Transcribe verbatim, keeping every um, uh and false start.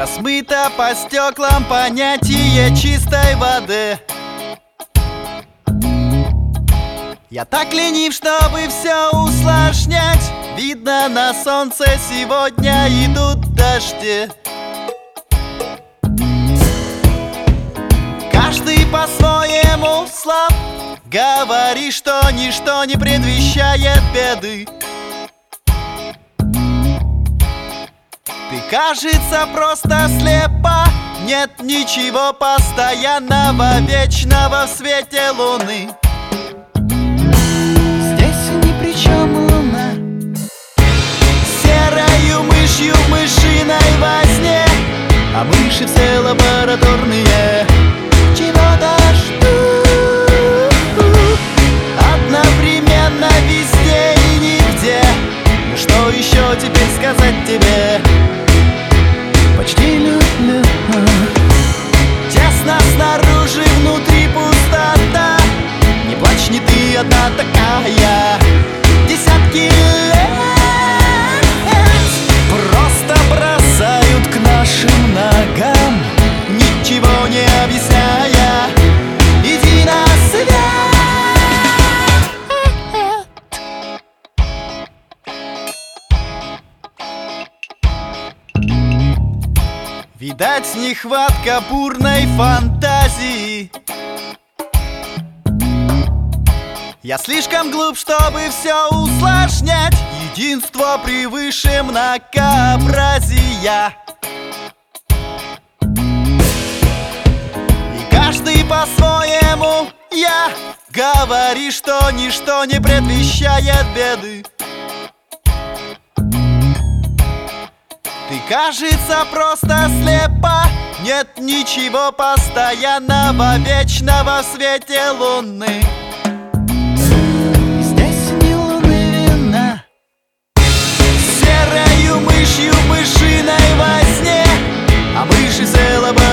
Размыто по стеклам понятие чистой воды. Я так ленив, чтобы все усложнять. Видно, на солнце сегодня идут дожди. Каждый по-своему слаб. Говори, что ничто не предвещает беды. Ты, кажется, просто слепа. Нет ничего постоянного, вечного в свете луны. Здесь ни при чем луна. Серою мышью в мышиной возне, а мыши все лабораторные. Чего-то ждут одновременно везде и нигде. Ну что еще теперь сказать тебе? Почти люблю. Тесно снаружи, внутри пустота. Не плачь, не ты одна такая. Десятки лет просто бросают к нашим ногам, ничего не объясняя. Иди на свет. Видать, нехватка бурной фантазии. Я слишком глуп, чтобы все усложнять. Единство превыше многообразия. И каждый по-своему я. Говори, что ничто не предвещает беды. Ты, кажется, просто слепа. Нет ничего постоянного, вечного в свете луны. Здесь ни луны вина. Серою мышью в мышиной возне, а мыши все лабораторные.